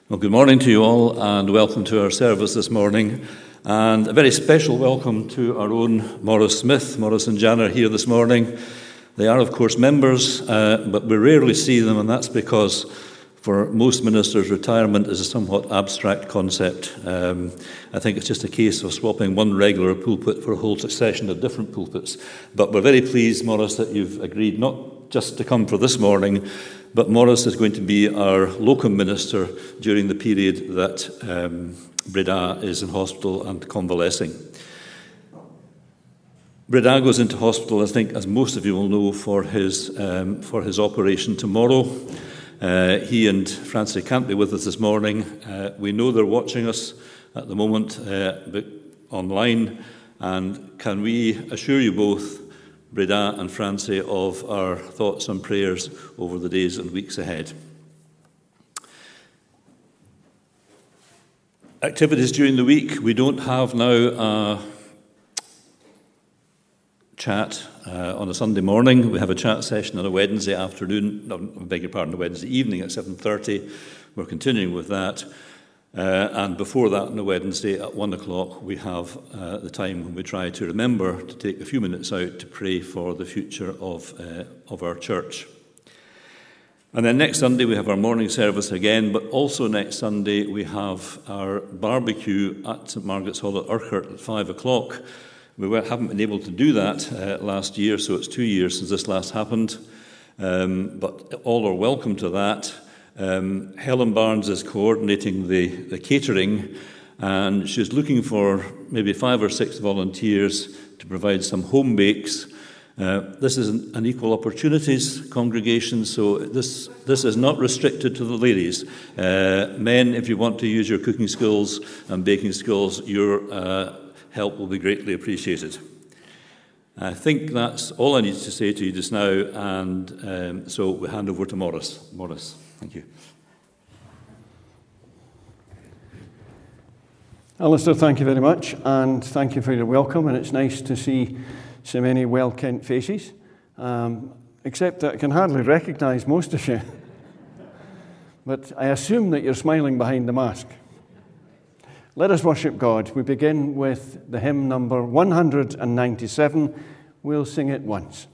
Well, good morning to you all, and welcome to our service this morning. And a very special welcome to our own Maurice Smith. Maurice and Jan are here this morning. They are, of course, members, but we rarely see them, and that's because for most ministers, retirement is a somewhat abstract concept. I think it's just a case of swapping one regular pulpit for a whole succession of different pulpits. But we're very pleased, Maurice, that you've agreed not just to come for this morning, but Maurice is going to be our locum minister during the period that Breda is in hospital and convalescing. Breda goes into hospital, I think, as most of you will know, for his operation tomorrow. He and Francie can't be with us this morning. We know they're watching us at the moment online, and can we assure you both, Breda and Francie, of our thoughts and prayers over the days and weeks ahead. Activities during the week. We don't have now a chat on a Sunday morning. We have a chat session on a Wednesday afternoon, a Wednesday evening at 7:30. We're continuing with that. And before that, on a Wednesday at 1 o'clock, we have the time when we try to remember to take a few minutes out to pray for the future of our church. And then next Sunday, we have our morning service again, but also next Sunday, we have our barbecue at St Margaret's Hall at Urquhart at 5 o'clock. We haven't been able to do that last year, so it's 2 years since this last happened. But all are welcome to that. Helen Barnes is coordinating the catering, and she's looking for maybe 5 or 6 volunteers to provide some home bakes. This is an equal opportunities congregation, so this is not restricted to the ladies. Men, if you want to use your cooking skills and baking skills, your help will be greatly appreciated. I think that's all I need to say to you just now, and so we hand over to Maurice. Maurice, thank you. Alistair, thank you very much, and thank you for your welcome, and it's nice to see so many well-kent faces, except that I can hardly recognise most of you. But I assume that you're smiling behind the mask. Let us worship God. We begin with the hymn number 197. We'll sing it once.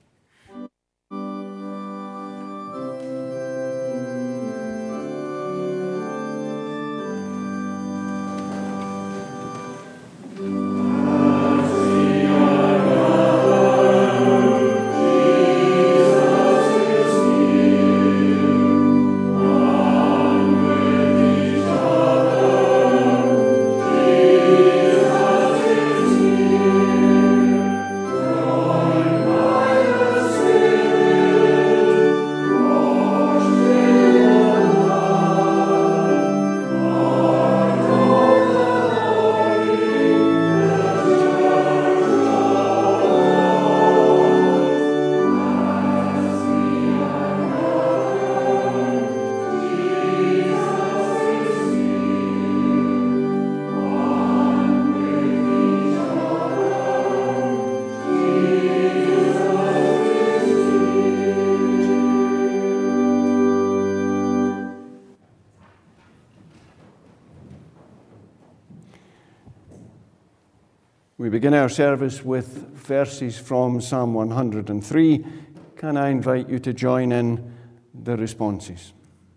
We begin our service with verses from Psalm 103. Can I invite you to join in the responses?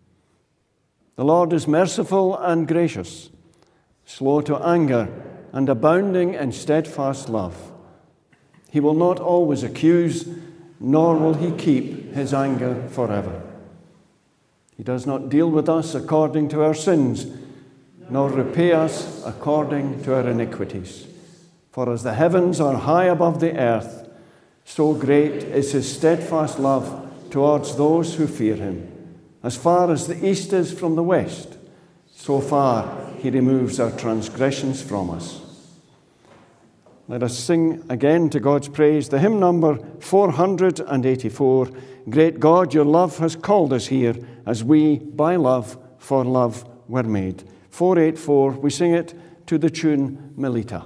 The Lord is merciful and gracious, slow to anger and abounding in steadfast love. He will not always accuse, nor will he keep his anger forever. He does not deal with us according to our sins, nor repay us according to our iniquities. For as the heavens are high above the earth, so great is his steadfast love towards those who fear him. As far as the east is from the west, so far he removes our transgressions from us. Let us sing again to God's praise the hymn number 484. Great God, your love has called us here, as we, by love, for love were made. 484, we sing it to the tune Melita.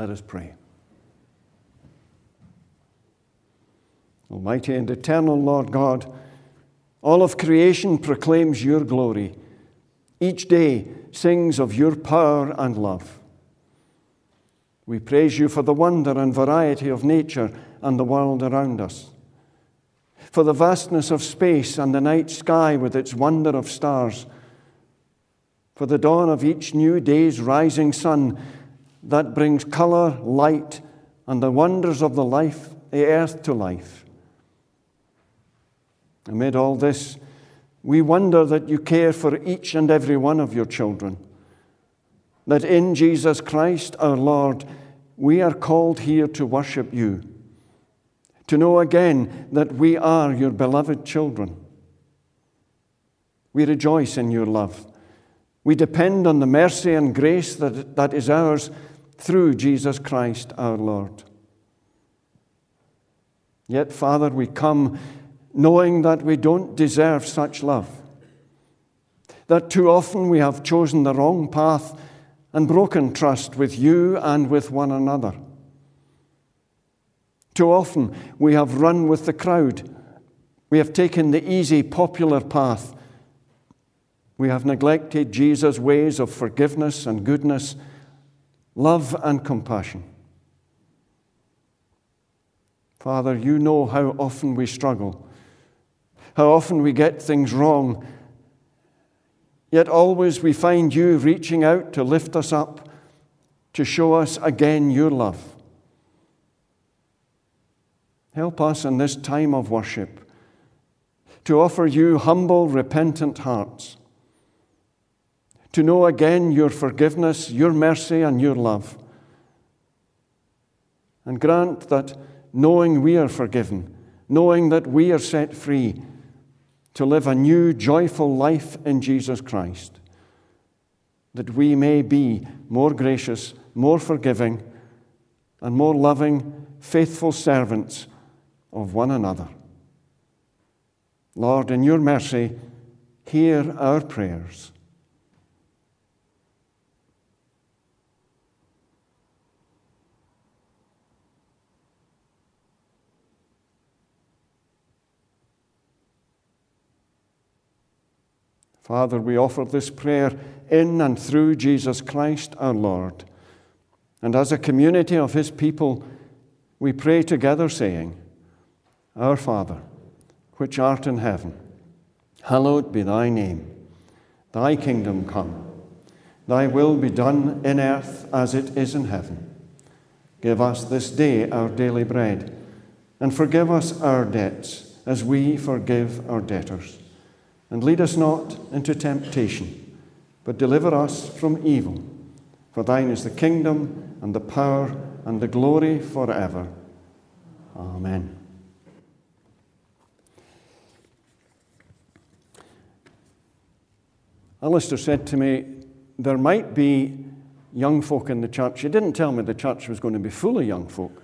Let us pray. Almighty and eternal Lord God, all of creation proclaims your glory. Each day sings of your power and love. We praise you for the wonder and variety of nature and the world around us, for the vastness of space and the night sky with its wonder of stars, for the dawn of each new day's rising sun that brings color, light, and the wonders of the earth to life. Amid all this, we wonder that you care for each and every one of your children, that in Jesus Christ our Lord, we are called here to worship you, to know again that we are your beloved children. We rejoice in your love. We depend on the mercy and grace that is ours through Jesus Christ our Lord. Yet, Father, we come knowing that we don't deserve such love, that too often we have chosen the wrong path and broken trust with you and with one another. Too often we have run with the crowd. We have taken the easy, popular path. We have neglected Jesus' ways of forgiveness and goodness, love and compassion. Father, you know how often we struggle, how often we get things wrong, yet always we find you reaching out to lift us up, to show us again your love. Help us in this time of worship to offer you humble, repentant hearts, to know again your forgiveness, your mercy, and your love. And grant that knowing we are forgiven, knowing that we are set free, to live a new, joyful life in Jesus Christ, that we may be more gracious, more forgiving, and more loving, faithful servants of one another. Lord, in your mercy, hear our prayers. Father, we offer this prayer in and through Jesus Christ our Lord. And as a community of his people, we pray together saying, Our Father, which art in heaven, hallowed be thy name. Thy kingdom come. Thy will be done in earth as it is in heaven. Give us this day our daily bread, and forgive us our debts as we forgive our debtors. And lead us not into temptation, but deliver us from evil. For thine is the kingdom, and the power, and the glory forever. Amen. Alistair said to me, there might be young folk in the church. He didn't tell me the church was going to be full of young folk.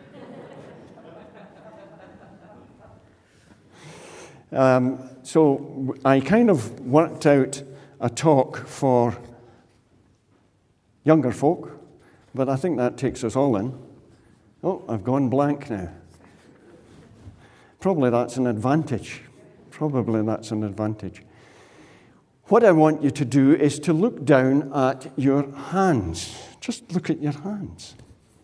So I kind of worked out a talk for younger folk, but I think that takes us all in. Oh, I've gone blank now. Probably that's an advantage. What I want you to do is to look down at your hands. Just look at your hands.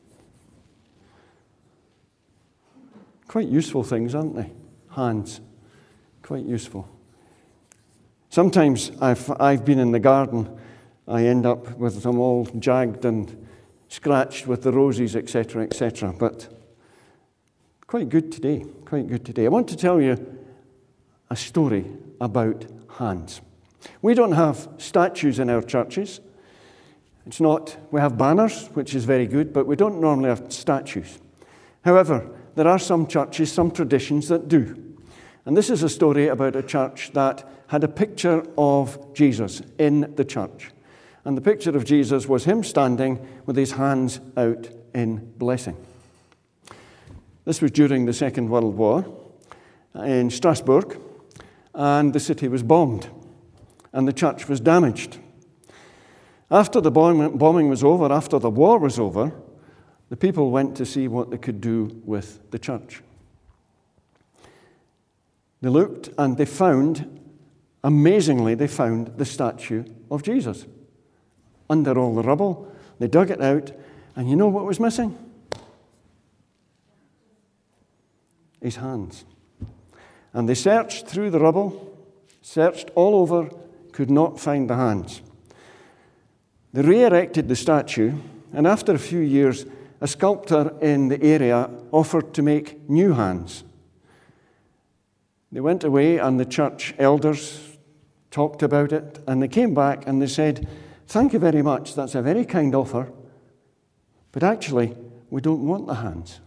Quite useful things, aren't they? Hands. Quite useful. Sometimes I've been in the garden, I end up with them all jagged and scratched with the roses, etc., etc. But quite good today. I want to tell you a story about hands. We don't have statues in our churches. We have banners, which is very good, but we don't normally have statues. However, there are some churches, some traditions that do. And this is a story about a church that had a picture of Jesus in the church. And the picture of Jesus was him standing with his hands out in blessing. This was during the Second World War in Strasbourg, and the city was bombed, and the church was damaged. After the bombing was over, after the war was over, the people went to see what they could do with the church. They looked and they found, amazingly, they found the statue of Jesus under all the rubble. They dug it out, and you know what was missing? His hands. And they searched through the rubble, searched all over, could not find the hands. They re-erected the statue, and after a few years, a sculptor in the area offered to make new hands. They went away, and the church elders talked about it, and they came back and they said, "Thank you very much, that's a very kind offer, but actually, we don't want the hands."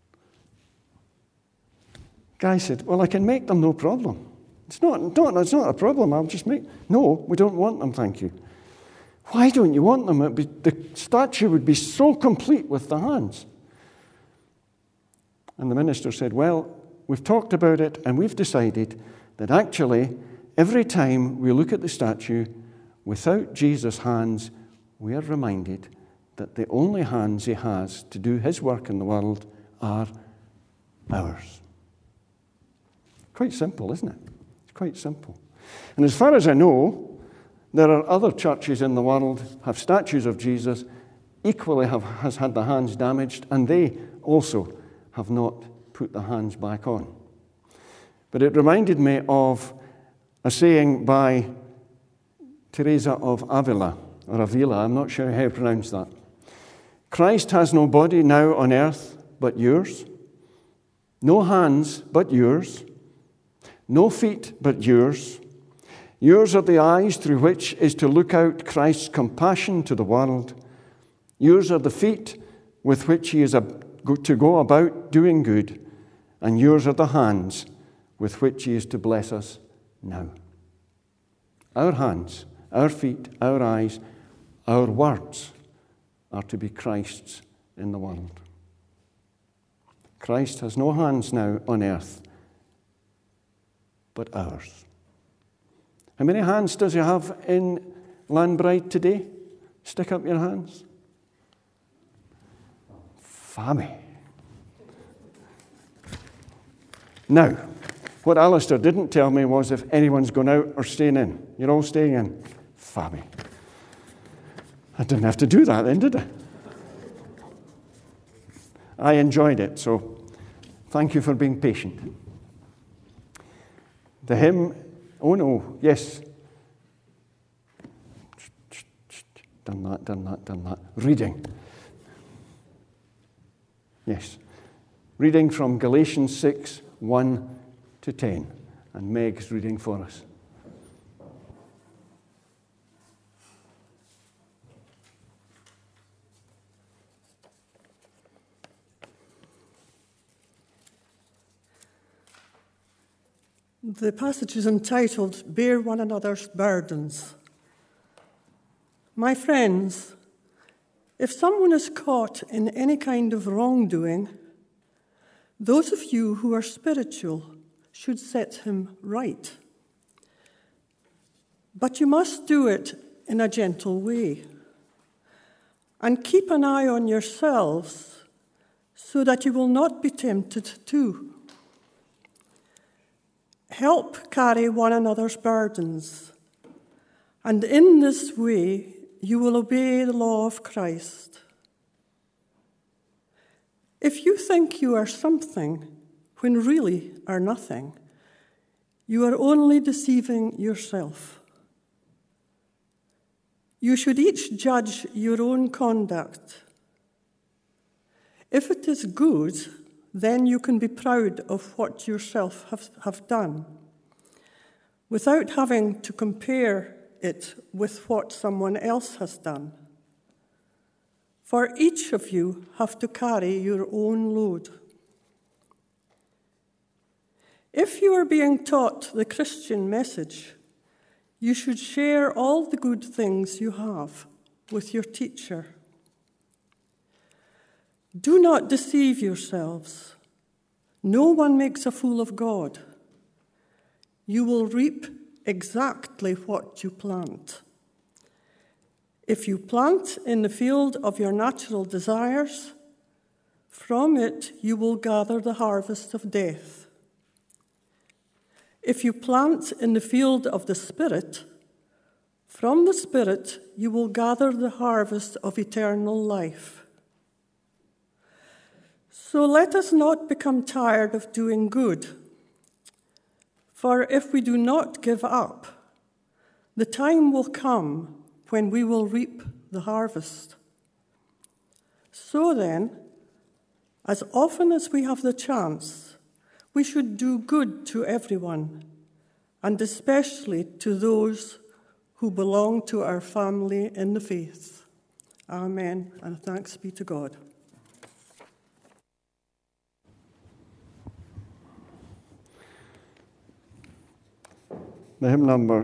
Guy said, "Well, I can make them, no problem. It's not a problem, I'll just make..." "No, we don't want them, thank you." "Why don't you want them? The statue would be so complete with the hands." And the minister said, "Well, we've talked about it and we've decided that actually every time we look at the statue without Jesus' hands, we are reminded that the only hands he has to do his work in the world are ours." Quite simple, isn't it? It's quite simple. And as far as I know, there are other churches in the world have statues of Jesus, equally has had the hands damaged, and they also have not put the hands back on. But it reminded me of a saying by Teresa of Avila, or Avila, I'm not sure how to pronounce that. "Christ has no body now on earth but yours, no hands but yours, no feet but yours. Yours are the eyes through which is to look out Christ's compassion to the world. Yours are the feet with which he is to go about doing good. And yours are the hands with which he is to bless us now." Our hands, our feet, our eyes, our words are to be Christ's in the world. Christ has no hands now on earth but ours. How many hands does he have in Landbride today? Stick up your hands. Fammy. Now, what Alistair didn't tell me was if anyone's going out or staying in. You're all staying in. Fammy. I didn't have to do that then, did I? I enjoyed it, so thank you for being patient. The hymn, oh no, yes. Done that. Reading. Yes. Reading from Galatians 6, 1 to 10. And Meg's reading for us. The passage is entitled, "Bear One Another's Burdens." My friends, if someone is caught in any kind of wrongdoing, those of you who are spiritual should set him right. But you must do it in a gentle way. And keep an eye on yourselves so that you will not be tempted too. Help carry one another's burdens, and in this way you will obey the law of Christ. If you think you are something when really are nothing, you are only deceiving yourself. You should each judge your own conduct. If it is good, then you can be proud of what yourself have done, without having to compare it with what someone else has done. For each of you have to carry your own load. If you are being taught the Christian message, you should share all the good things you have with your teacher. Do not deceive yourselves. No one makes a fool of God. You will reap exactly what you plant. If you plant in the field of your natural desires, From it you will gather the harvest of death. If you plant in the field of the Spirit, from the Spirit you will gather the harvest of eternal life. So let us not become tired of doing good, for if we do not give up, the time will come when we will reap the harvest. So then, as often as we have the chance, we should do good to everyone, and especially to those who belong to our family in the faith. Amen, and thanks be to God. The hymn number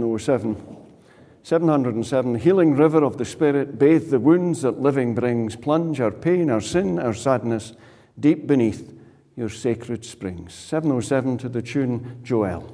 707, Healing River of the Spirit, bathe the wounds that living brings, plunge our pain, our sin, our sadness, deep beneath your sacred springs. 707 to the tune Joel.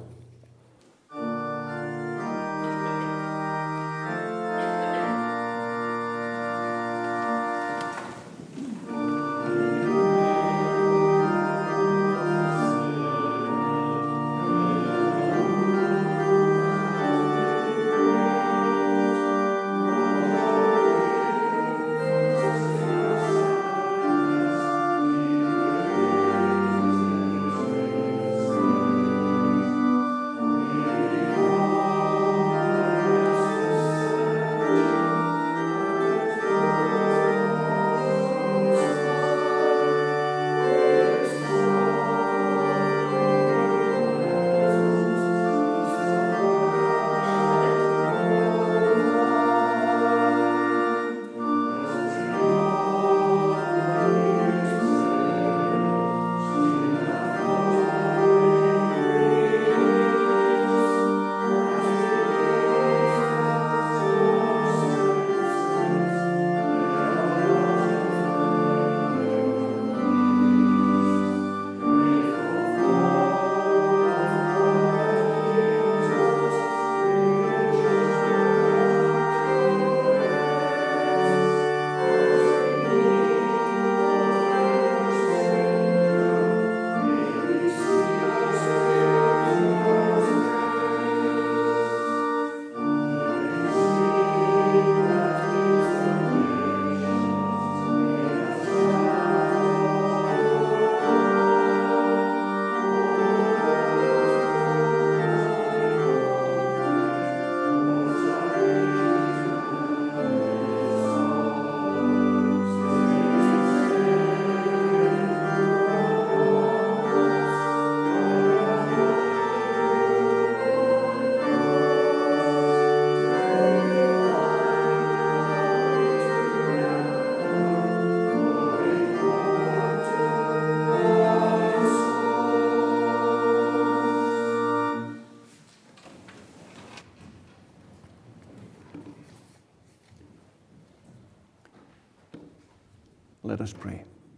Let us pray.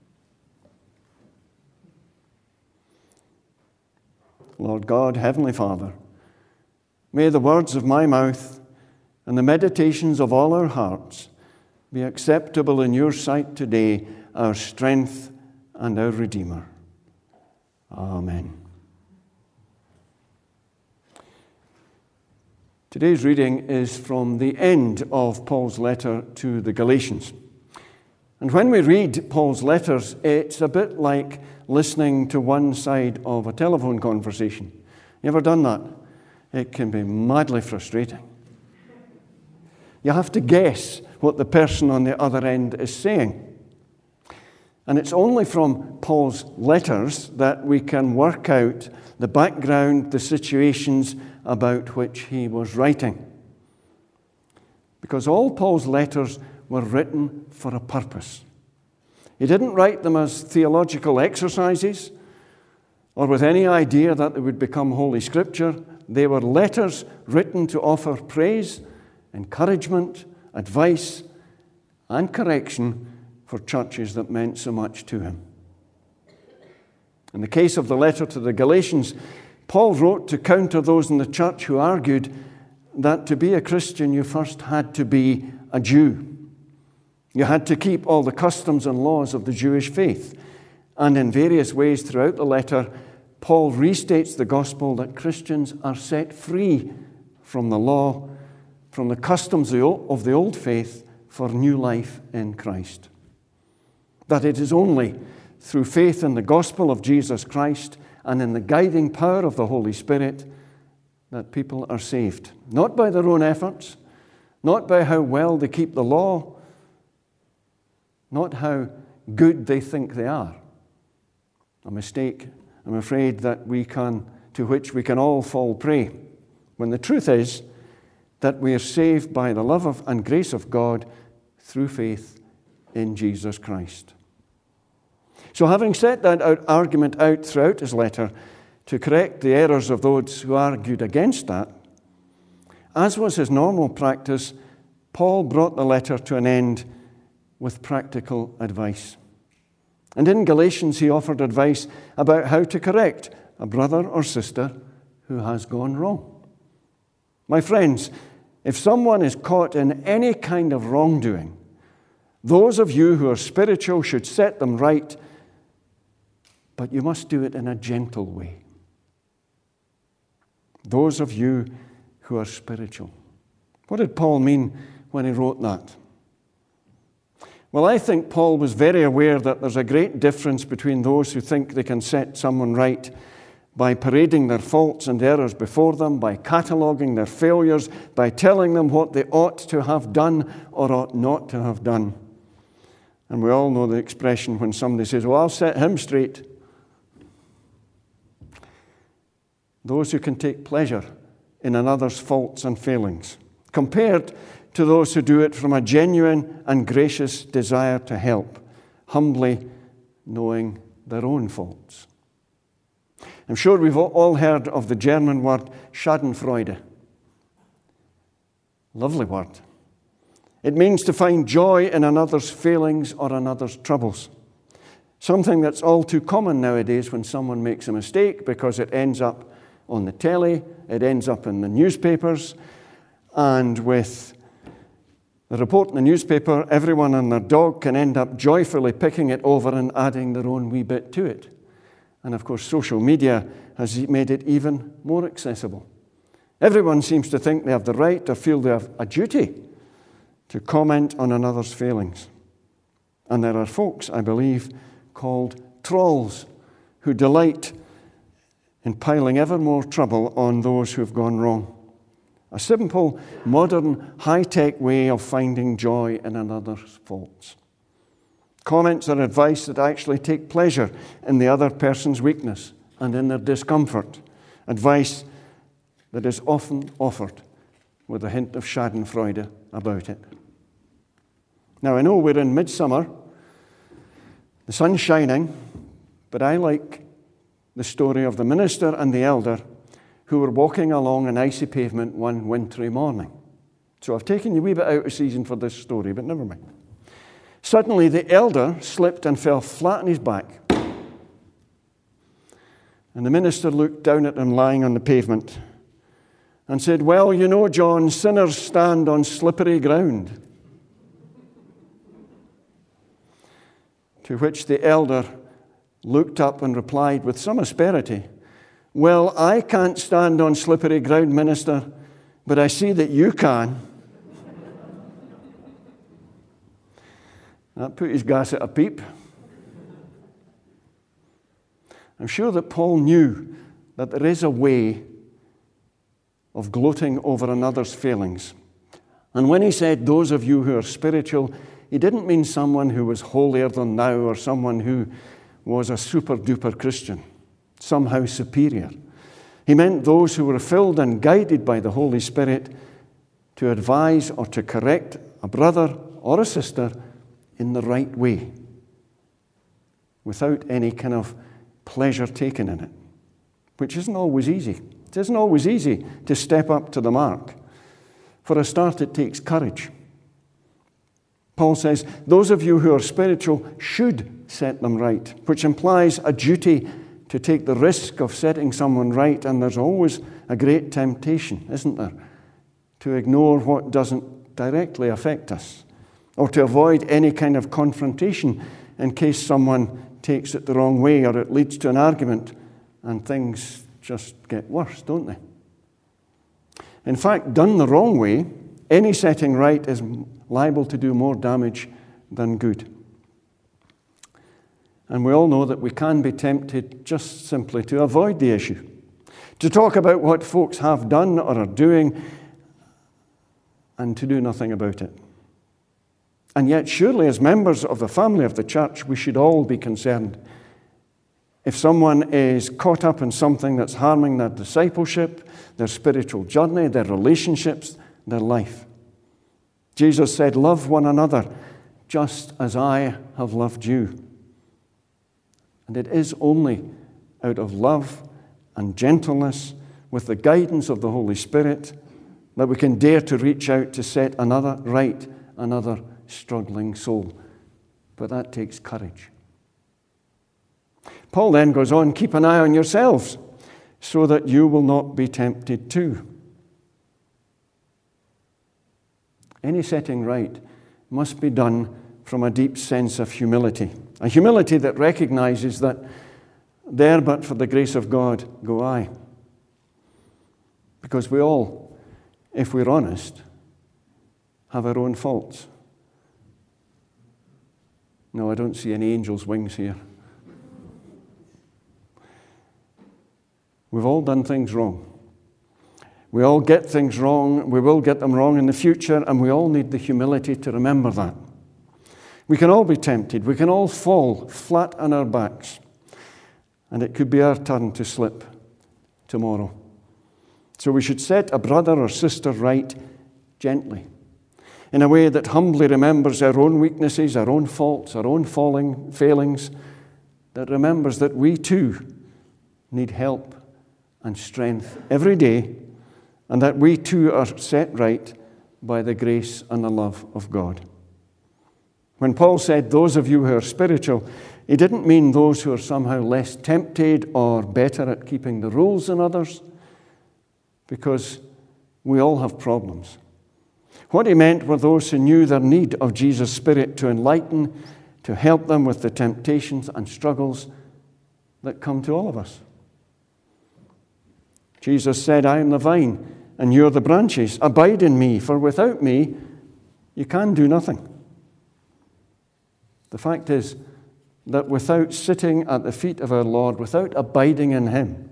Lord God, Heavenly Father, may the words of my mouth and the meditations of all our hearts be acceptable in your sight today, our strength and our Redeemer. Amen. Today's reading is from the end of Paul's letter to the Galatians. And when we read Paul's letters, it's a bit like listening to one side of a telephone conversation. You ever done that? It can be madly frustrating. You have to guess what the person on the other end is saying. And it's only from Paul's letters that we can work out the background, the situations about which he was writing. Because all Paul's letters were written for a purpose. He didn't write them as theological exercises or with any idea that they would become Holy Scripture. They were letters written to offer praise, encouragement, advice, and correction for churches that meant so much to him. In the case of the letter to the Galatians, Paul wrote to counter those in the church who argued that to be a Christian you first had to be a Jew. You had to keep all the customs and laws of the Jewish faith. And in various ways throughout the letter, Paul restates the gospel that Christians are set free from the law, from the customs of the old faith, for new life in Christ. That it is only through faith in the gospel of Jesus Christ and in the guiding power of the Holy Spirit that people are saved. Not by their own efforts, not by how well they keep the law, not how good they think they are. A mistake, I'm afraid, to which we can all fall prey, when the truth is that we are saved by the love and grace of God through faith in Jesus Christ. So having set that argument out throughout his letter to correct the errors of those who argued against that, as was his normal practice, Paul brought the letter to an end with practical advice. And in Galatians, he offered advice about how to correct a brother or sister who has gone wrong. My friends, if someone is caught in any kind of wrongdoing, those of you who are spiritual should set them right, but you must do it in a gentle way. Those of you who are spiritual. What did Paul mean when he wrote that? Well, I think Paul was very aware that there's a great difference between those who think they can set someone right by parading their faults and errors before them, by cataloguing their failures, by telling them what they ought to have done or ought not to have done. And we all know the expression when somebody says, well, I'll set him straight. Those who can take pleasure in another's faults and failings, compared to those who do it from a genuine and gracious desire to help, humbly knowing their own faults. I'm sure we've all heard of the German word Schadenfreude. Lovely word. It means to find joy in another's failings or another's troubles. Something that's all too common nowadays when someone makes a mistake, because it ends up on the telly, it ends up in the newspapers, and with the report in the newspaper, everyone and their dog can end up joyfully picking it over and adding their own wee bit to it. And of course, social media has made it even more accessible. Everyone seems to think they have the right or feel they have a duty to comment on another's failings. And there are folks, I believe, called trolls who delight in piling ever more trouble on those who have gone wrong. A simple, modern, high-tech way of finding joy in another's faults. Comments or advice that actually take pleasure in the other person's weakness and in their discomfort. Advice that is often offered with a hint of Schadenfreude about it. Now, I know we're in midsummer, the sun's shining, but I like the story of the minister and the elder who were walking along an icy pavement one wintry morning. So I've taken you a wee bit out of season for this story, but never mind. Suddenly the elder slipped and fell flat on his back. And the minister looked down at him lying on the pavement and said, well, you know, John, sinners stand on slippery ground. To which the elder looked up and replied with some asperity, well, I can't stand on slippery ground, minister, but I see that you can. That put his gas at a peep. I'm sure that Paul knew that there is a way of gloating over another's failings. And when he said, those of you who are spiritual, he didn't mean someone who was holier than thou or someone who was a super-duper Christian, somehow superior. He meant those who were filled and guided by the Holy Spirit to advise or to correct a brother or a sister in the right way, without any kind of pleasure taken in it, which isn't always easy. It isn't always easy to step up to the mark. For a start, it takes courage. Paul says, those of you who are spiritual should set them right, which implies a duty to take the risk of setting someone right, and there's always a great temptation, isn't there, to ignore what doesn't directly affect us, or to avoid any kind of confrontation in case someone takes it the wrong way or it leads to an argument and things just get worse, don't they? In fact, done the wrong way, any setting right is liable to do more damage than good. And we all know that we can be tempted just simply to avoid the issue, to talk about what folks have done or are doing, and to do nothing about it. And yet, surely, as members of the family of the church, we should all be concerned. If someone is caught up in something that's harming their discipleship, their spiritual journey, their relationships, their life. Jesus said, "Love one another just as I have loved you." And it is only out of love and gentleness, with the guidance of the Holy Spirit, that we can dare to reach out to set another right, another struggling soul. But that takes courage. Paul then goes on, "Keep an eye on yourselves, so that you will not be tempted too." Any setting right must be done from a deep sense of humility. A humility that recognizes that there but for the grace of God go I. Because we all, if we're honest, have our own faults. No, I don't see any angel's wings here. We've all done things wrong. We all get things wrong. We will get them wrong in the future, and we all need the humility to remember that. We can all be tempted. We can all fall flat on our backs. And it could be our turn to slip tomorrow. So we should set a brother or sister right gently, in a way that humbly remembers our own weaknesses, our own faults, our own failings, that remembers that we too need help and strength every day, and that we too are set right by the grace and the love of God. When Paul said, "Those of you who are spiritual," he didn't mean those who are somehow less tempted or better at keeping the rules than others, because we all have problems. What he meant were those who knew their need of Jesus' Spirit to enlighten, to help them with the temptations and struggles that come to all of us. Jesus said, "I am the vine, and you are the branches. Abide in me, for without me you can do nothing." The fact is that without sitting at the feet of our Lord, without abiding in Him,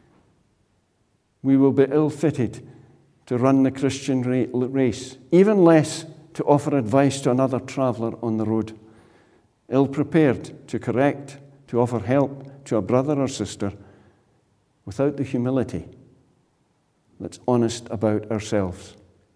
we will be ill-fitted to run the Christian race, even less to offer advice to another traveller on the road, ill-prepared to correct, to offer help to a brother or sister, without the humility that's honest about ourselves.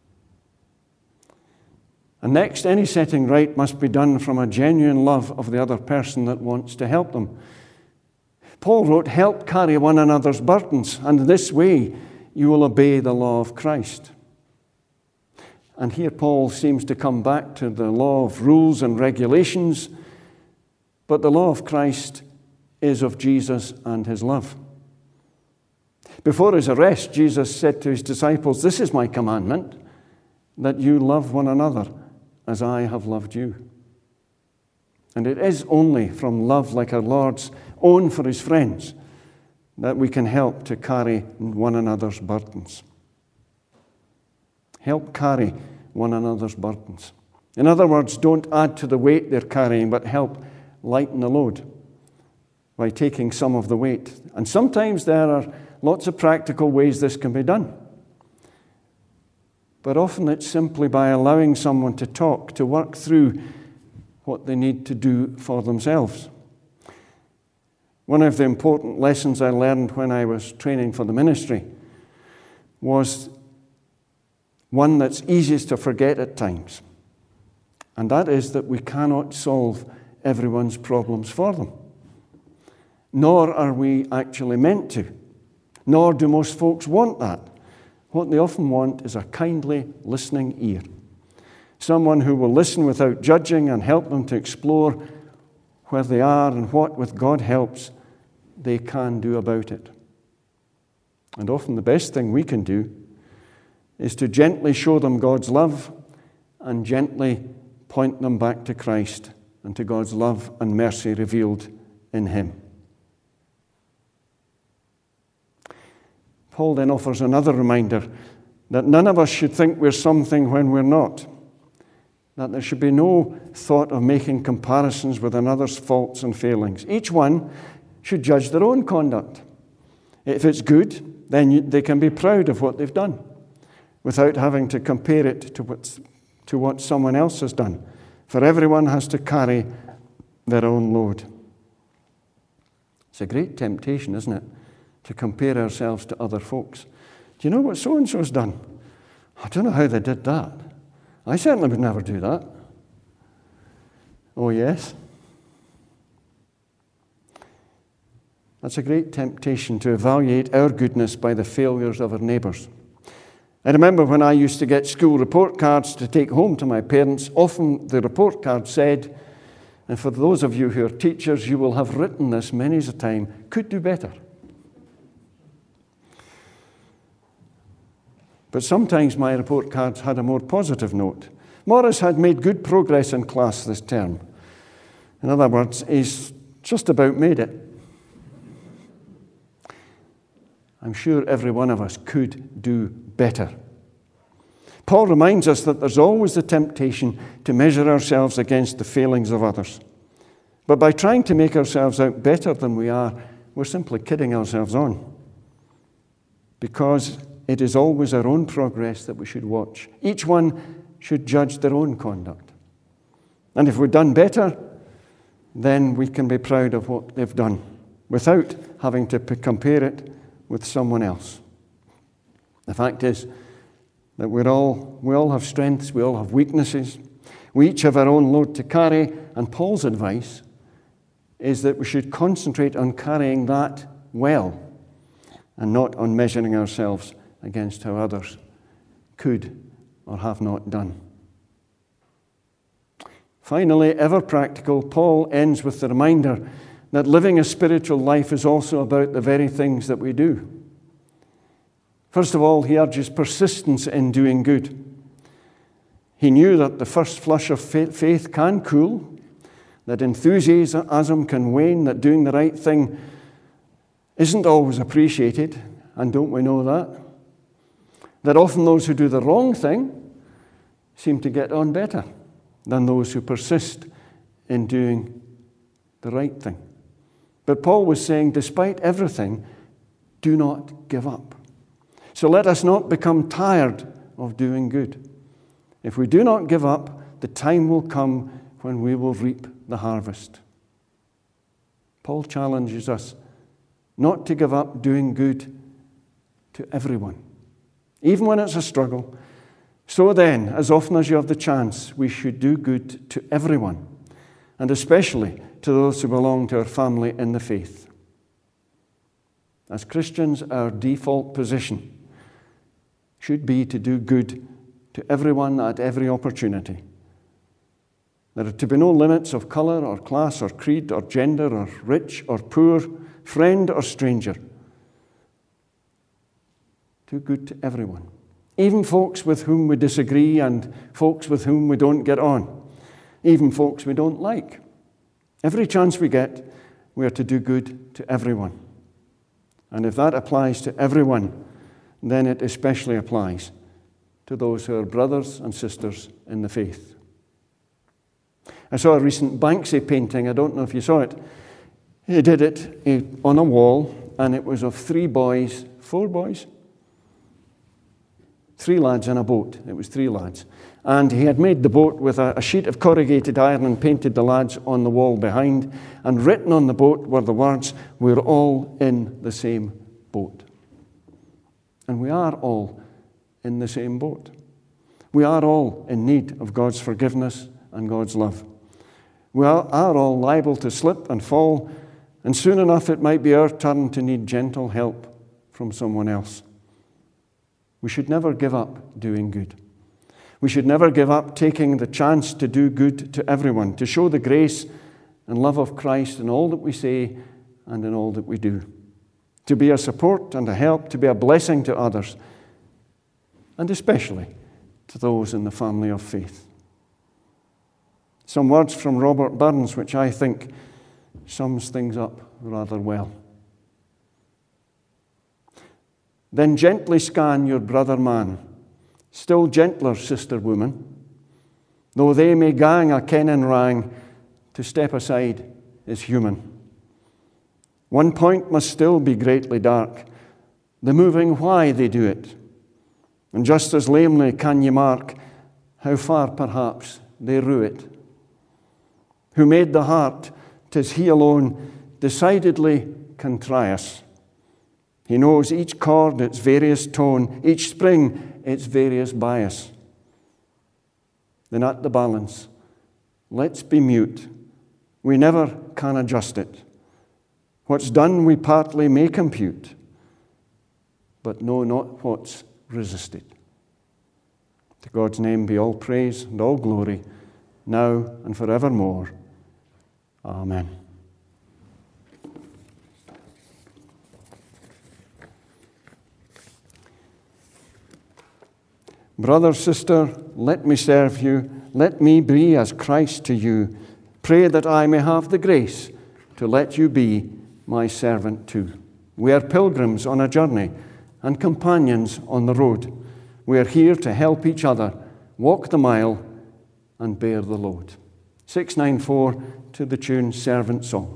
And next, any setting right must be done from a genuine love of the other person that wants to help them. Paul wrote, "Help carry one another's burdens, and in this way you will obey the law of Christ." And here Paul seems to come back to the law of rules and regulations, but the law of Christ is of Jesus and His love. Before His arrest, Jesus said to His disciples, "This is my commandment, that you love one another as I have loved you." And it is only from love like our Lord's own for His friends that we can help to carry one another's burdens. Help carry one another's burdens. In other words, don't add to the weight they're carrying, but help lighten the load by taking some of the weight. And sometimes there are lots of practical ways this can be done. But often it's simply by allowing someone to talk, to work through what they need to do for themselves. One of the important lessons I learned when I was training for the ministry was one that's easiest to forget at times. And that is that we cannot solve everyone's problems for them. Nor are we actually meant to. Nor do most folks want that. What they often want is a kindly, listening ear. Someone who will listen without judging and help them to explore where they are and what, with God helps, they can do about it. And often the best thing we can do is to gently show them God's love and gently point them back to Christ and to God's love and mercy revealed in him. Paul then offers another reminder that none of us should think we're something when we're not. That there should be no thought of making comparisons with another's faults and failings. Each one should judge their own conduct. If it's good, then they can be proud of what they've done without having to compare it to what someone else has done. For everyone has to carry their own load. It's a great temptation, isn't it, to compare ourselves to other folks. Do you know what so-and-so's done? I don't know how they did that. I certainly would never do that. Oh, yes? That's a great temptation to evaluate our goodness by the failures of our neighbours. I remember when I used to get school report cards to take home to my parents, often the report card said, and for those of you who are teachers, you will have written this many a time, could do better. But sometimes my report cards had a more positive note. Morris had made good progress in class this term. In other words, he's just about made it. I'm sure every one of us could do better. Paul reminds us that there's always the temptation to measure ourselves against the failings of others. But by trying to make ourselves out better than we are, we're simply kidding ourselves on. Because it is always our own progress that we should watch. Each one should judge their own conduct. And if we've done better, then we can be proud of what they've done without having to compare it with someone else. The fact is that we all have strengths, we all have weaknesses. We each have our own load to carry, and Paul's advice is that we should concentrate on carrying that well and not on measuring ourselves against how others could or have not done. Finally, ever practical, Paul ends with the reminder that living a spiritual life is also about the very things that we do. First of all, he urges persistence in doing good. He knew that the first flush of faith can cool, that enthusiasm can wane, that doing the right thing isn't always appreciated, and don't we know that? That often those who do the wrong thing seem to get on better than those who persist in doing the right thing. But Paul was saying, despite everything, do not give up. So let us not become tired of doing good. If we do not give up, the time will come when we will reap the harvest. Paul challenges us not to give up doing good to everyone, even when it's a struggle. So then, as often as you have the chance, we should do good to everyone, and especially to those who belong to our family in the faith. As Christians, our default position should be to do good to everyone at every opportunity. There are to be no limits of colour or class or creed or gender or rich or poor, friend or stranger. Do good to everyone, even folks with whom we disagree and folks with whom we don't get on, even folks we don't like. Every chance we get, we are to do good to everyone. And if that applies to everyone, then it especially applies to those who are brothers and sisters in the faith. I saw a recent Banksy painting. I don't know if you saw it. He did it on a wall, and it was of four boys, 3 lads in a boat. It was 3 lads. And he had made the boat with a sheet of corrugated iron and painted the lads on the wall behind. And written on the boat were the words, "We're all in the same boat." And we are all in the same boat. We are all in need of God's forgiveness and God's love. We are all liable to slip and fall, and soon enough it might be our turn to need gentle help from someone else. We should never give up doing good. We should never give up taking the chance to do good to everyone, to show the grace and love of Christ in all that we say and in all that we do, to be a support and a help, to be a blessing to others, and especially to those in the family of faith. Some words from Robert Burns, which I think sums things up rather well. Then gently scan your brother man, still gentler sister woman, though they may gang a ken and rang, to step aside is human. One point must still be greatly dark, the moving why they do it. And just as lamely can ye mark how far perhaps they rue it. Who made the heart, 'tis he alone, decidedly can try us. He knows each chord its various tone, each spring its various bias. Then at the balance, let's be mute. We never can adjust it. What's done we partly may compute, but know not what's resisted. To God's name be all praise and all glory, now and forevermore. Amen. Brother, sister, let me serve you. Let me be as Christ to you. Pray that I may have the grace to let you be my servant too. We are pilgrims on a journey and companions on the road. We are here to help each other walk the mile and bear the load. 694 to the tune Servant Song.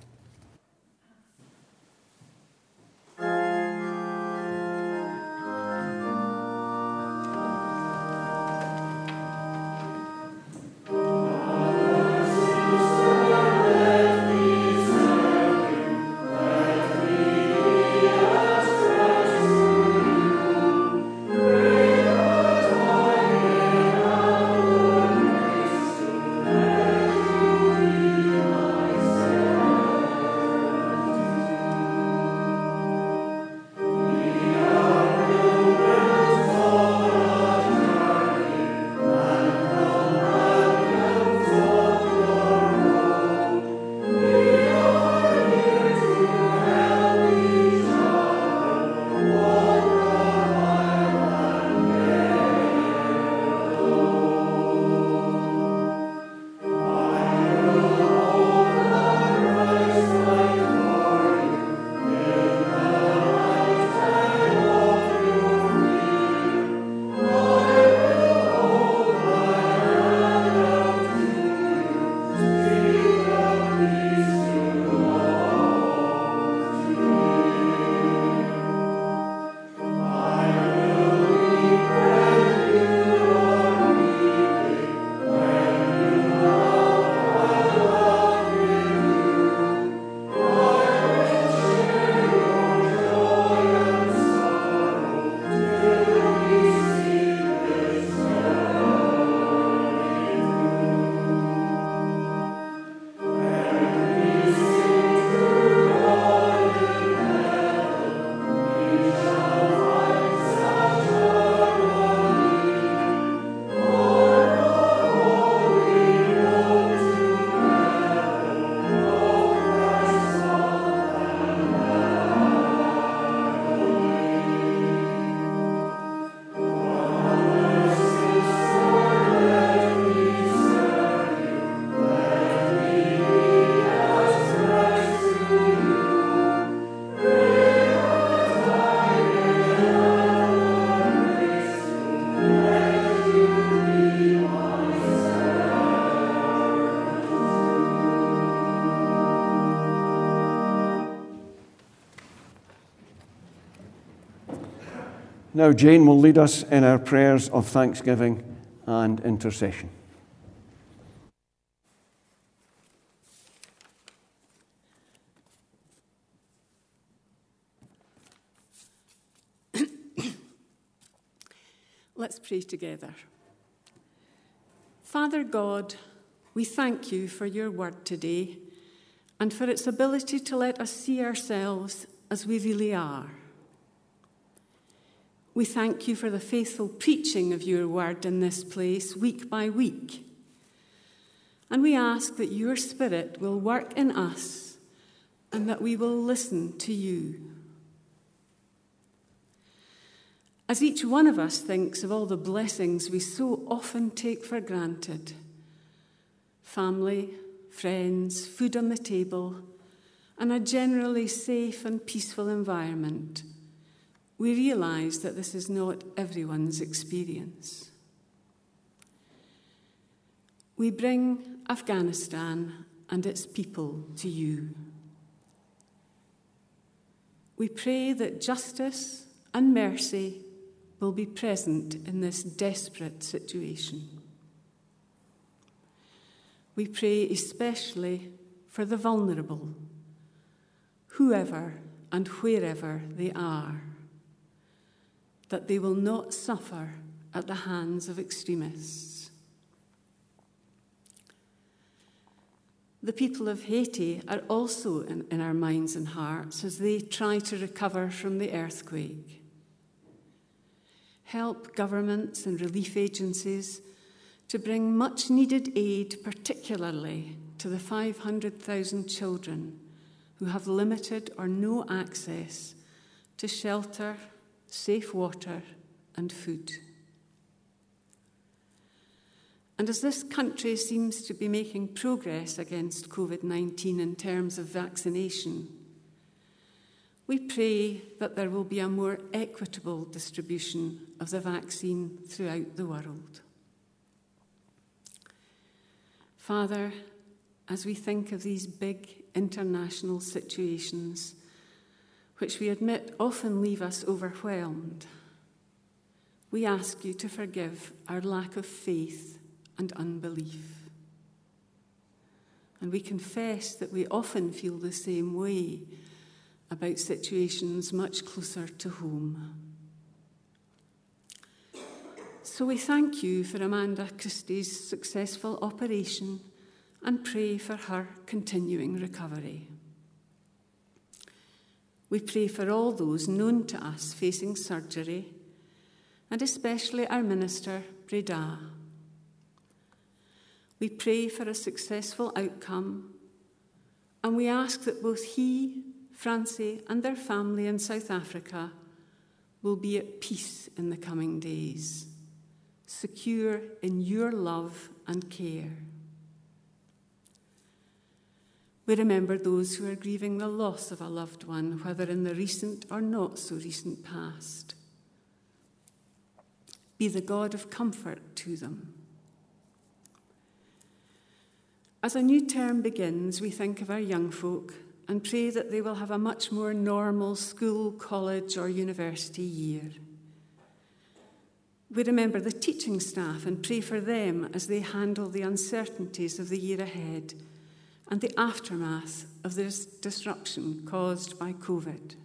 Now Jane will lead us in our prayers of thanksgiving and intercession. Let's pray together. Father God, we thank you for your word today and for its ability to let us see ourselves as we really are. We thank you for the faithful preaching of your word in this place week by week. And we ask that your Spirit will work in us and that we will listen to you. As each one of us thinks of all the blessings we so often take for granted, family, friends, food on the table, and a generally safe and peaceful environment, we realise that this is not everyone's experience. We bring Afghanistan and its people to you. We pray that justice and mercy will be present in this desperate situation. We pray especially for the vulnerable, whoever and wherever they are, that they will not suffer at the hands of extremists. The people of Haiti are also in our minds and hearts as they try to recover from the earthquake. Help governments and relief agencies to bring much-needed aid, particularly to the 500,000 children who have limited or no access to shelter, safe water, and food. And as this country seems to be making progress against COVID-19 in terms of vaccination, we pray that there will be a more equitable distribution of the vaccine throughout the world. Father, as we think of these big international situations, which we admit often leave us overwhelmed, we ask you to forgive our lack of faith and unbelief. And we confess that we often feel the same way about situations much closer to home. So we thank you for Amanda Christie's successful operation and pray for her continuing recovery. We pray for all those known to us facing surgery, and especially our minister, Breda. We pray for a successful outcome, and we ask that both he, Francie, and their family in South Africa will be at peace in the coming days, secure in your love and care. We remember those who are grieving the loss of a loved one, whether in the recent or not so recent past. Be the God of comfort to them. As a new term begins, we think of our young folk and pray that they will have a much more normal school, college, or university year. We remember the teaching staff and pray for them as they handle the uncertainties of the year ahead and the aftermath of this disruption caused by COVID.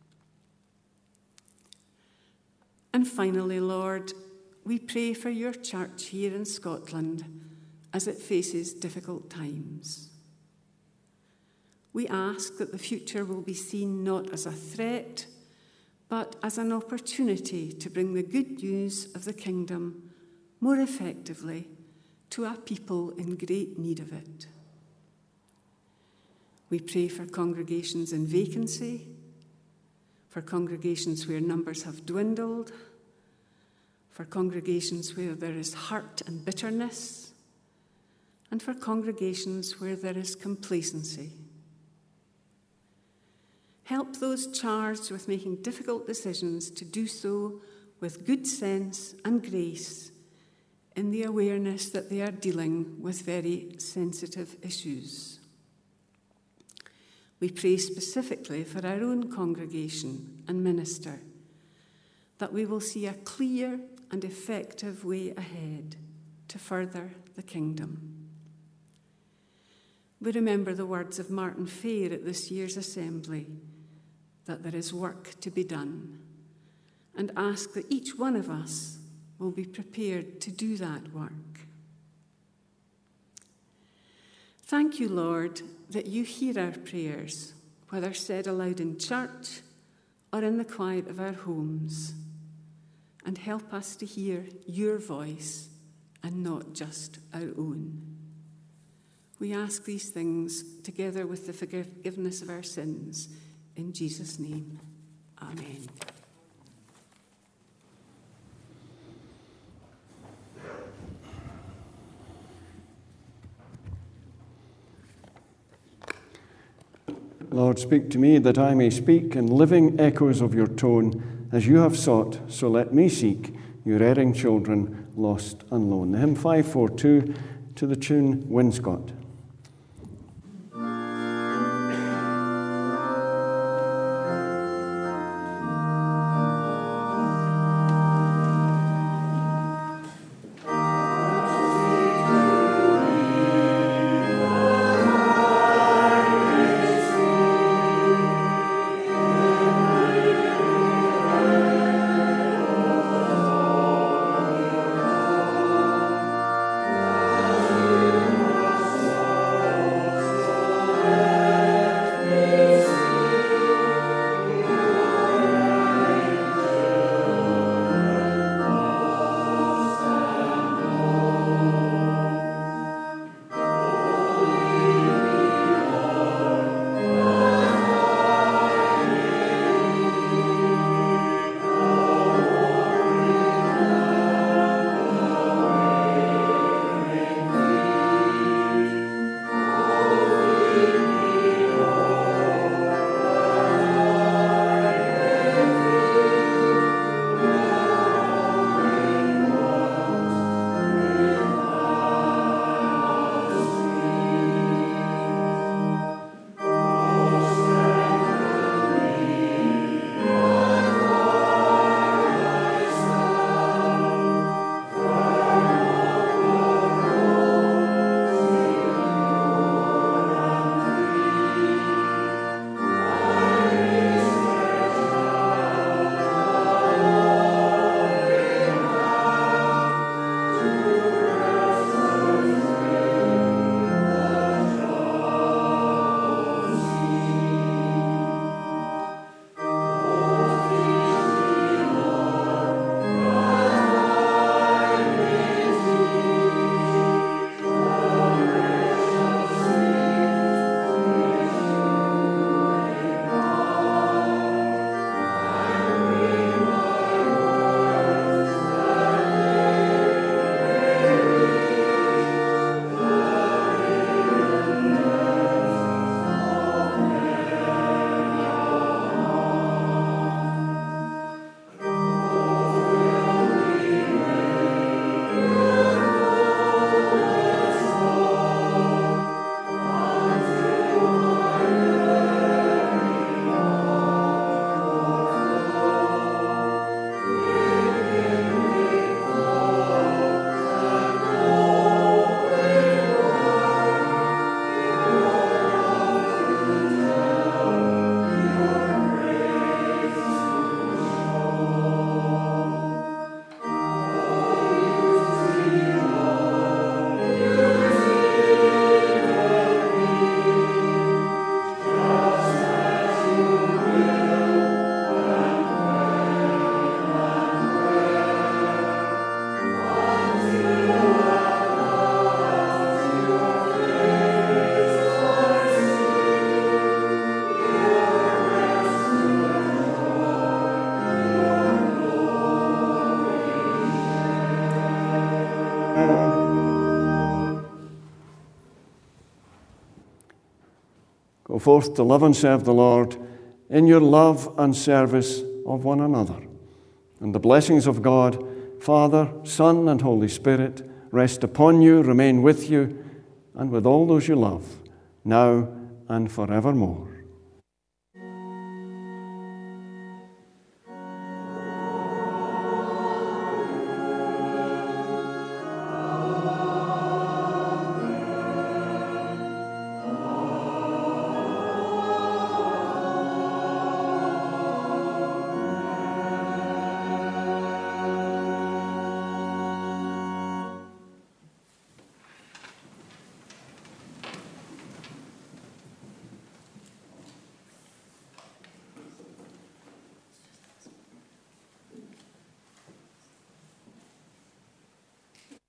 And finally, Lord, we pray for your church here in Scotland as it faces difficult times. We ask that the future will be seen not as a threat, but as an opportunity to bring the good news of the kingdom more effectively to a people in great need of it. We pray for congregations in vacancy, for congregations where numbers have dwindled, for congregations where there is hurt and bitterness, and for congregations where there is complacency. Help those charged with making difficult decisions to do so with good sense and grace in the awareness that they are dealing with very sensitive issues. We pray specifically for our own congregation and minister that we will see a clear and effective way ahead to further the kingdom. We remember the words of Martin Fair at this year's assembly, that there is work to be done, and ask that each one of us will be prepared to do that work. Thank you, Lord, that you hear our prayers, whether said aloud in church or in the quiet of our homes, and help us to hear your voice and not just our own. We ask these things together with the forgiveness of our sins. In Jesus' name, amen. Lord, speak to me that I may speak in living echoes of your tone. As you have sought, so let me seek your erring children, lost and lone. The hymn 542 to the tune Winscott. Go forth to love and serve the Lord in your love and service of one another. And the blessings of God, Father, Son, and Holy Spirit rest upon you, remain with you, and with all those you love, now and forevermore.